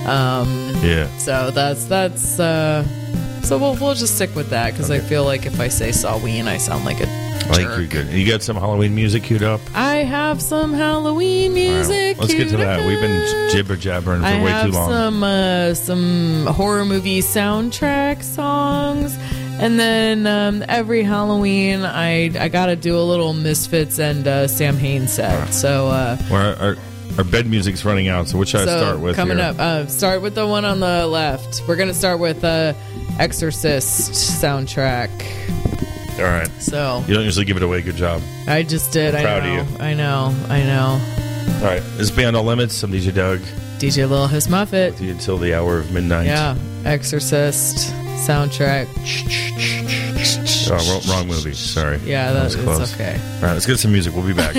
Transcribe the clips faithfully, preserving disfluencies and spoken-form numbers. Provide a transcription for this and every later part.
Um, Yeah. So that's that's. Uh, so we'll we'll just stick with that because Okay. I feel like if I say Sawween, I sound like a I think jerk. you're good. You got some Halloween music queued up? I have some Halloween music. Wow. Let's get to queued that. up. We've been jibber jabbering for I way have too long. some uh, some horror movie soundtrack songs, and then um, every Halloween I I gotta do a little Misfits and uh, Sam Hain set. So uh, Well, our, our bed music's running out, so what should so I start with coming here? up, uh, start with the one on the left. We're gonna start with uh, Exorcist soundtrack. All right. So You don't usually give it away. Good job. I just did. I Proud of know. you. I know. I know. All right. This is Beyond All Limits. I'm D J Doug. D J Lil His Muffet. With you until the hour of midnight. Yeah. Exorcist soundtrack. Oh, wrong, wrong movie. Sorry. Yeah, that, was close. it's okay. All right. Let's get some music. We'll be back.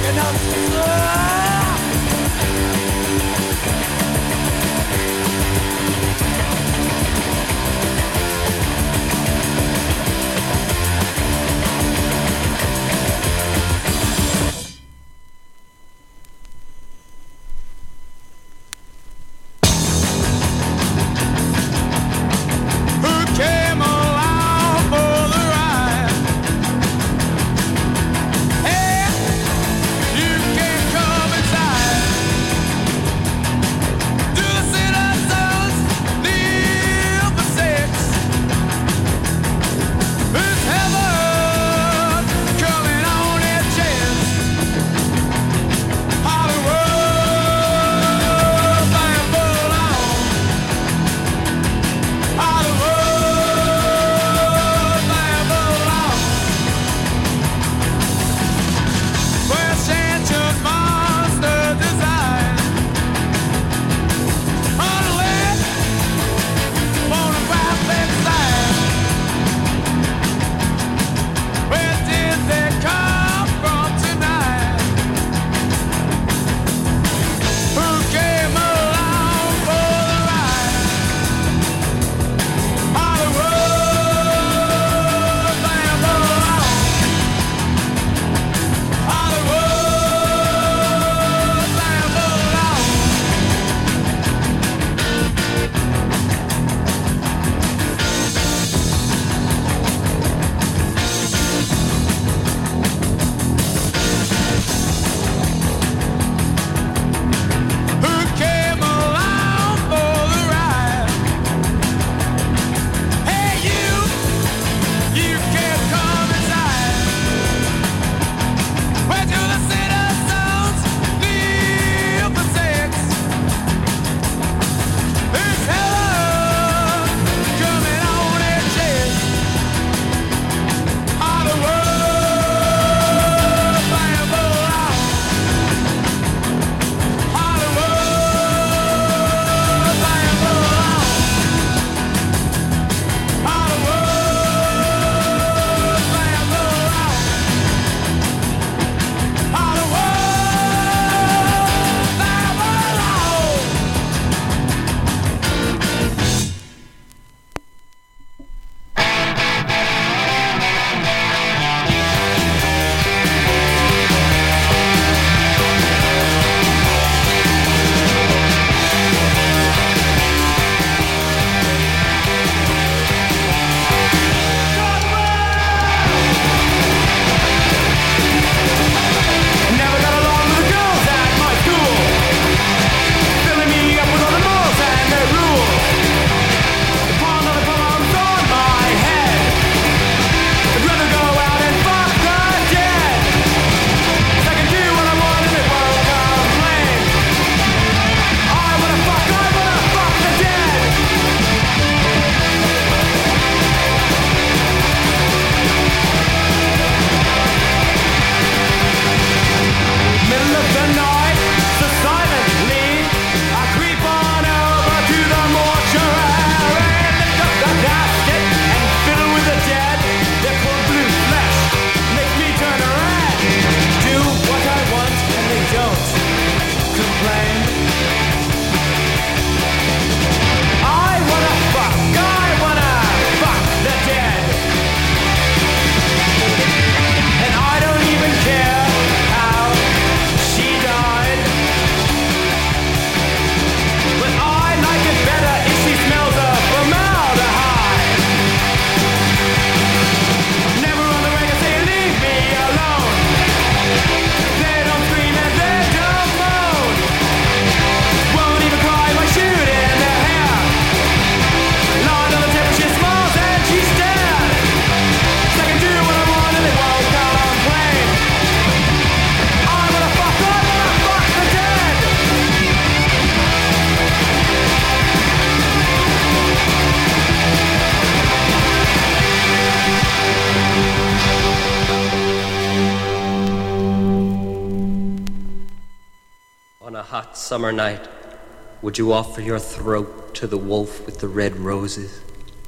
hot summer night, would you offer your throat to the wolf with the red roses?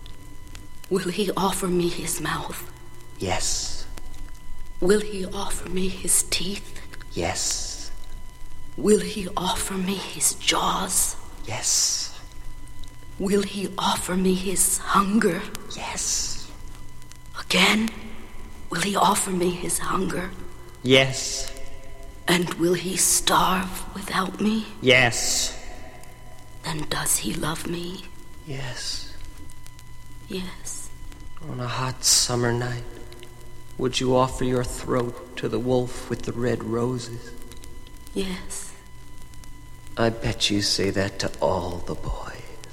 Will he offer me his mouth? Yes. Will he offer me his teeth? Yes. Will he offer me his jaws? Yes. Will he offer me his hunger? Yes. Again? Will he offer me his hunger? Yes. And will he starve without me? Yes. Then does he love me? Yes. Yes. On a hot summer night, would you offer your throat to the wolf with the red roses? Yes. I bet you say that to all the boys.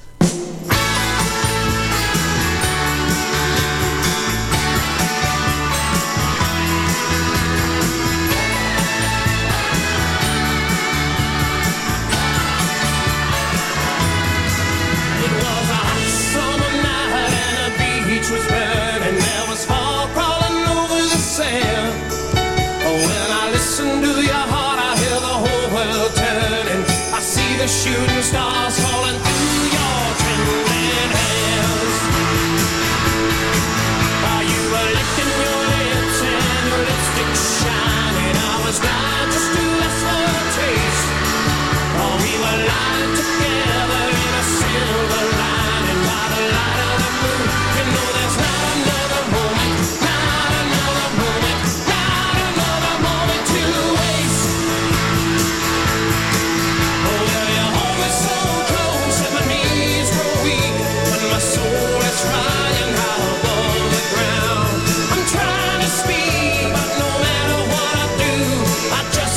Was burning, there was fog crawling over the sand. When I listen to your heart, I hear the whole world turning. I see the shooting stars falling through your trembling hands. While you were licking your lips and your lipstick shining, I was dying just to ask for a taste. Oh, we were lying together in a silver lining by the light of the moon. You know there's not another moment, not another moment, not another moment to waste. Oh, will you hold me so close that my knees grow weak when my soul is flying high above the ground? I'm trying to speak, but no matter what I do, I just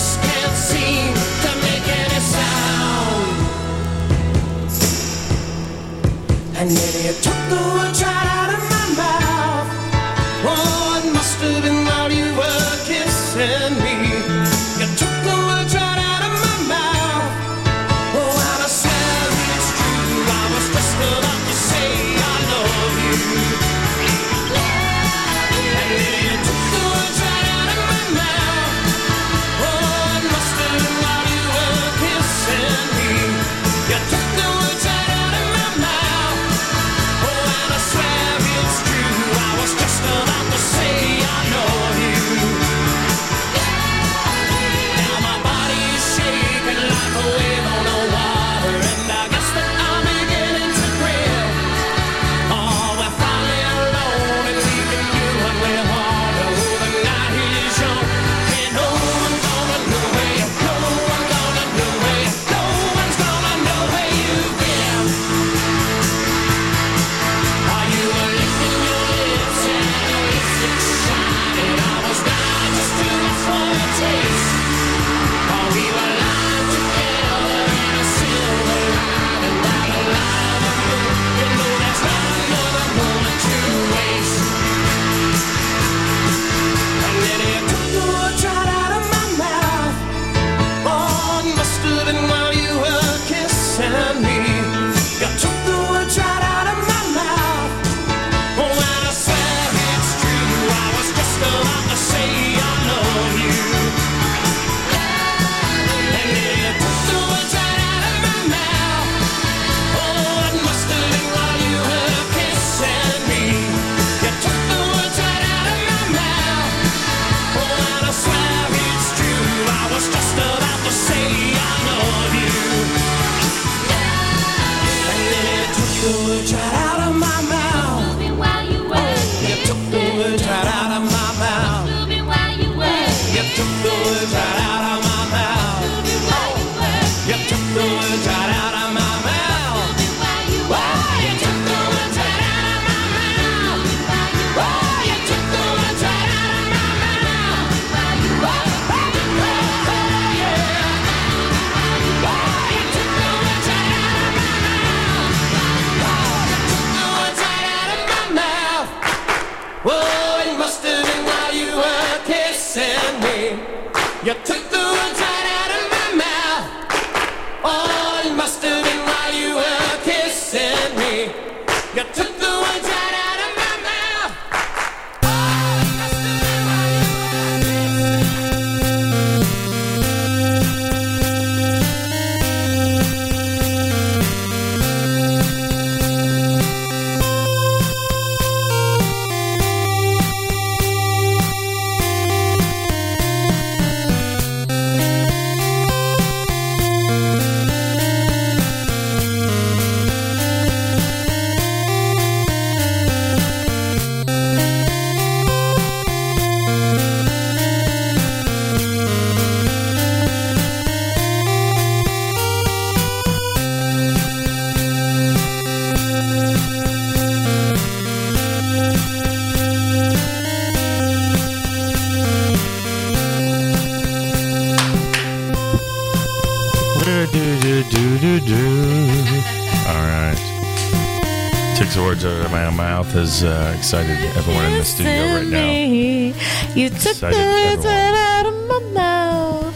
Do, do, do, do, do, do. All right. Took the words out of my mouth as uh, excited everyone in the studio right now. You took Excited the words everyone. right out of my mouth.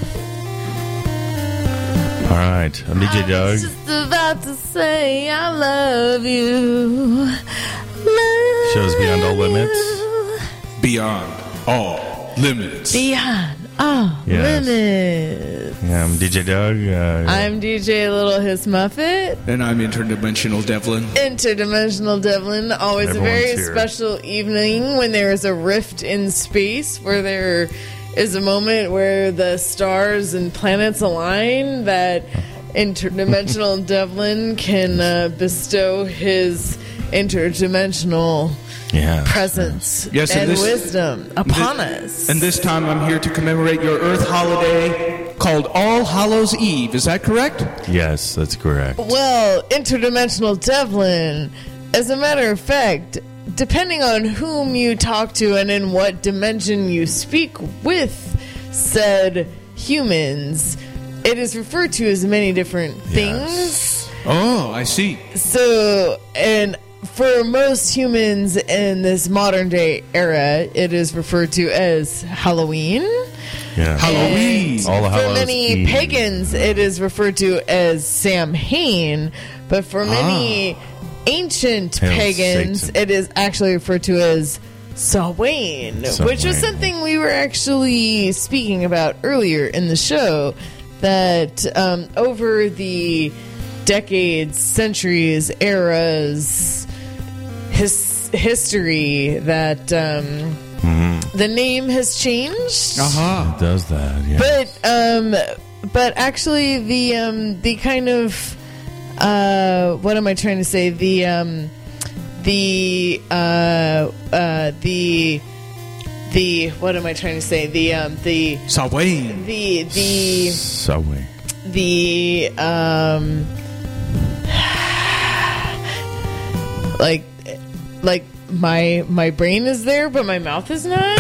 All right. I'm D J I Doug. was just about to say I love you. Love Shows Beyond All Limits. you. Beyond all limits. Beyond all Yes. limits. Yeah, I'm D J Doug. Uh, I'm D J Little His Muffet. And I'm interdimensional Devlin. Interdimensional Devlin. Always Everyone's a very here. special evening when there is a rift in space where there is a moment where the stars and planets align that interdimensional Devlin can uh, bestow his interdimensional yeah. presence Yes, and and this- wisdom upon us. And this time I'm here to commemorate your Earth holiday called All Hallows Eve. Is that correct? Yes, that's correct. Well, interdimensional Devlin, as a matter of fact, depending on whom you talk to and in what dimension you speak with said humans, it is referred to as many different things. Oh, I see. So, and for most humans in this modern day era, it is referred to as Halloween. Yeah. Halloween. All the For Hallows many Eve. pagans, it is referred to as Samhain, but for many ancient Hail pagans, Satan. it is actually referred to as Samhain, which was Samhain. something we were actually speaking about earlier in the show. That um, over the decades, centuries, eras, his history, that um, the name has changed. Uh-huh. It does that, yeah. But um, but actually, the um, the kind of uh, what am I trying to say? The um, the uh, uh, the the what am I trying to say? The um, the Samhain. the the Subway. the um, like like my my brain is there, but my mouth is not.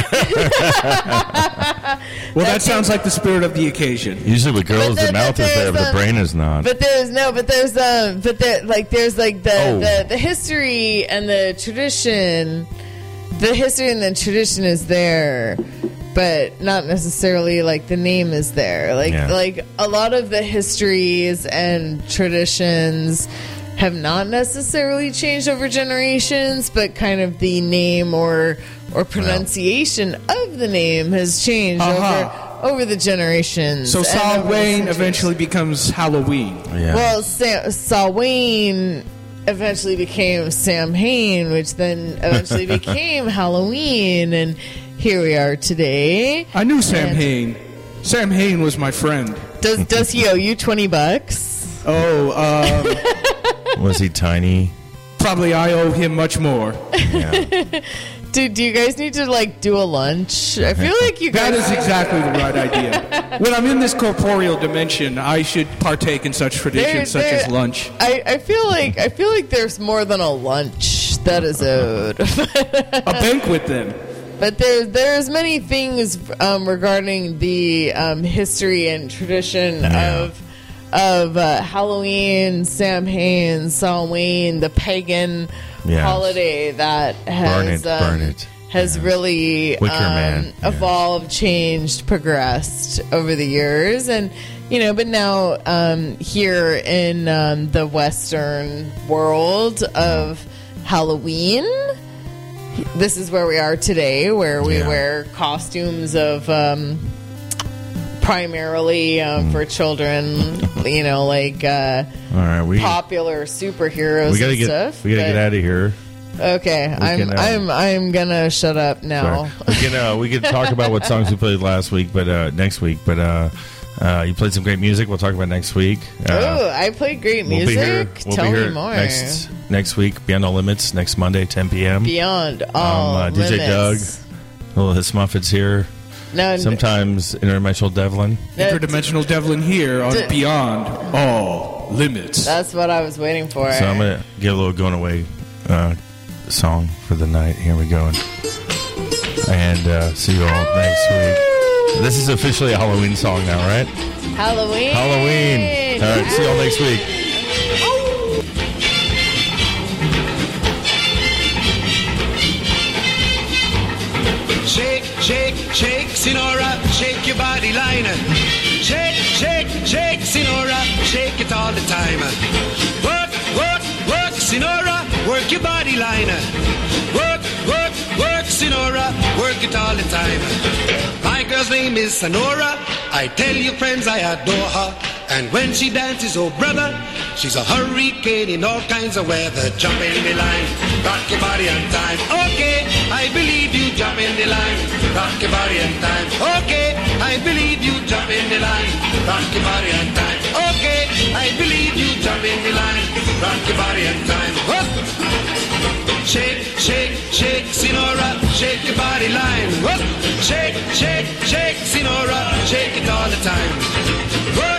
Well, that sounds like the spirit of the occasion. Usually with girls, But the then- mouth but is there, but there's, the um, brain is not. But there's no, but there's um, but there like there's like the, Oh. the the history and the tradition. The history and the tradition is there, but not necessarily like the name is there. Like Yeah. like a lot of the histories and traditions have not necessarily changed over generations, but kind of the name or or pronunciation of the name has changed Uh-huh. over over the generations. So and over the Samhain centuries. eventually becomes Halloween. yeah. Well, Sam, Samhain eventually became Samhain, which then eventually became Halloween, and here we are today. I knew Sam Hain. Sam Hain was my friend. Does does he owe you twenty bucks? Oh, um, Was he tiny? probably I owe him much more. Yeah. Do do you guys need to like do a lunch? I feel like you That guys. is exactly the right idea. When I'm in this corporeal dimension, I should partake in such traditions There- such there- as lunch. I, I feel like I feel like there's more than a lunch that is owed. A banquet, then. But there's there's many things um, regarding the um, history and tradition Yeah. of of uh, Halloween, Samhain, Samhain, the pagan Yes. holiday that has Burn it, um, burn it. has Yeah. really Wicker um, Man, yeah. evolved, changed, progressed over the years, and you know, but now um, here in um, the Western world of Halloween. This is where we are today, where we Yeah. wear costumes of um, primarily uh, Mm. for children, you know, like uh, All right. We popular superheroes we gotta and get stuff. we gotta but- get out of here. Okay, I'm can, uh, I'm I'm gonna shut up now. Sorry. We can uh, we can talk about what songs we played last week, but uh, next week. But uh, uh, you played some great music. We'll talk about next week. Uh, oh, I played great we'll music. be here. We'll Tell be here me more. next next week. Beyond All Limits next Monday, ten p.m. Beyond all uh, D J limits. Little His Muffets here. No, Sometimes interdimensional Devlin. no, Interdimensional Devlin here on D- Beyond All Limits. that's what I was waiting for. So I'm gonna get a little going away uh, song for the night. Here we go, and, and uh, see you all next week. This is officially a Halloween song now, right? Halloween. Halloween. All right, see y'all next week. Shake, shake, shake, Sinora, shake your body line. Shake, shake, shake, Sinora, shake it all the time. Work, work, work, Sinora, work your body line. Work, work, work, Sinora, work it all the time. My girl's name is Sonora. I tell you, friends, I adore her. And when she dances, oh brother, she's a hurricane in all kinds of weather. Jump in the line, rock your body and time. Okay, I believe you, jump in the line, rock your body and time. Okay, I believe you, jump in the line, rock your body and time. Okay, I believe you, jump in the line, rock your body and time. Whoop. Shake, shake, shake, Sinora, shake your body line. Whoop. Shake, shake, shake, Sinora, shake it all the time. Whoop.